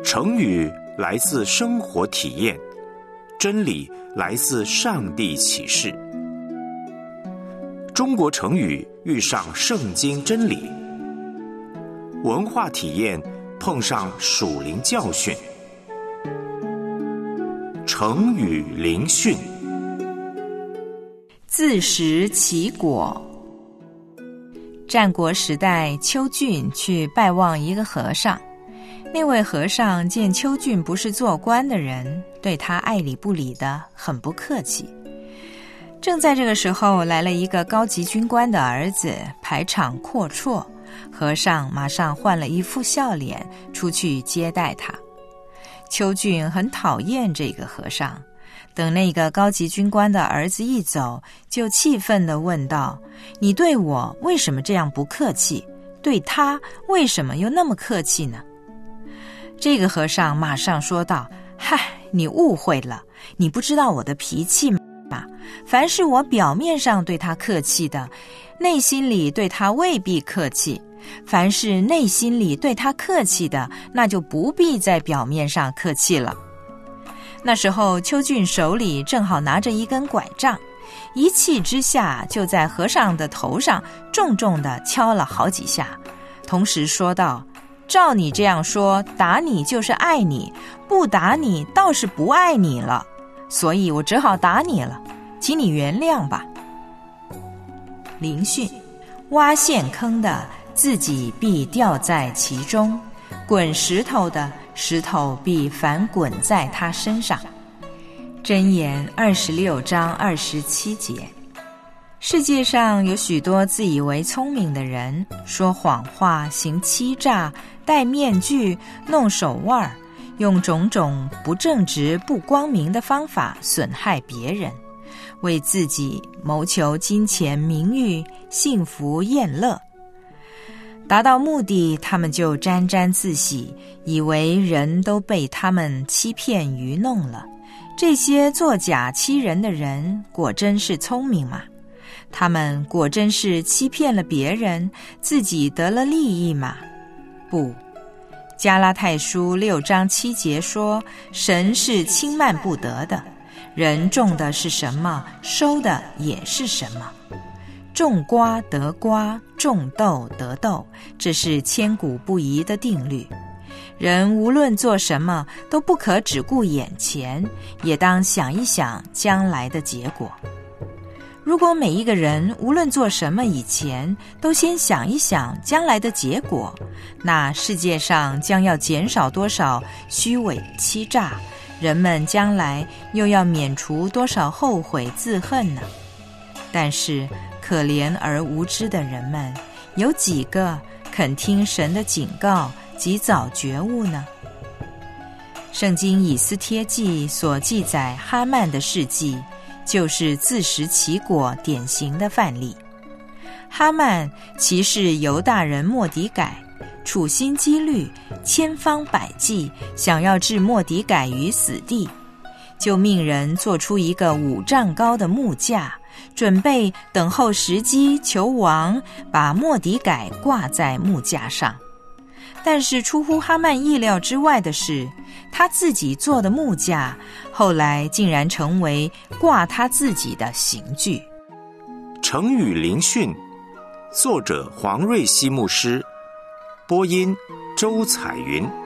成语来自生活体验，真理来自上帝启示。中国成语遇上圣经真理，文化体验碰上属灵教训。成语灵训， 自食其果。战国时代，邱俊去拜望一个和尚，那位和尚见邱俊不是做官的人，对他爱理不理的，很不客气。正在这个时候，来了一个高级军官的儿子，排场阔绰，和尚马上换了一副笑脸出去接待他。邱俊很讨厌这个和尚，等那个高级军官的儿子一走，就气愤地问道：你对我为什么这样不客气？对他为什么又那么客气呢？这个和尚马上说道：嗨，你误会了，你不知道我的脾气吗？凡是我表面上对他客气的，内心里对他未必客气；凡是内心里对他客气的，那就不必在表面上客气了。那时候邱俊手里正好拿着一根拐杖，一气之下就在和尚的头上重重地敲了好几下，同时说道：照你这样说，打你就是爱你，不打你倒是不爱你了，所以我只好打你了，请你原谅吧。灵训：挖陷坑的，自己必掉在其中；滚石头的，石头必反滚在他身上。箴言26章27节。世界上有许多自以为聪明的人，说谎话，行欺诈，戴面具，弄手腕，用种种不正直不光明的方法损害别人，为自己谋求金钱名誉幸福宴乐。达到目的，他们就沾沾自喜，以为人都被他们欺骗愚弄了。这些作假欺人的人果真是聪明吗？他们果真是欺骗了别人，自己得了利益吗？不。加拉太书6章7节说，神是轻慢不得的，人种的是什么，收的也是什么。种瓜得瓜，种豆得豆，这是千古不移的定律。人无论做什么，都不可只顾眼前，也当想一想将来的结果。如果每一个人无论做什么以前都先想一想将来的结果，那世界上将要减少多少虚伪欺诈，人们将来又要免除多少后悔自恨呢？但是可怜而无知的人们，有几个肯听神的警告及早觉悟呢？圣经以斯帖记所记载哈曼的事迹，就是自食其果典型的范例。哈曼歧视犹大人末底改，处心积虑，千方百计想要置末底改于死地，就命人做出一个5丈高的木架，准备等候时机求王把末底改挂在木架上。但是出乎哈曼意料之外的是，他自己做的木架后来竟然成为挂他自己的刑具。 成语灵训，作者黄瑞希牧师，播音周彩云。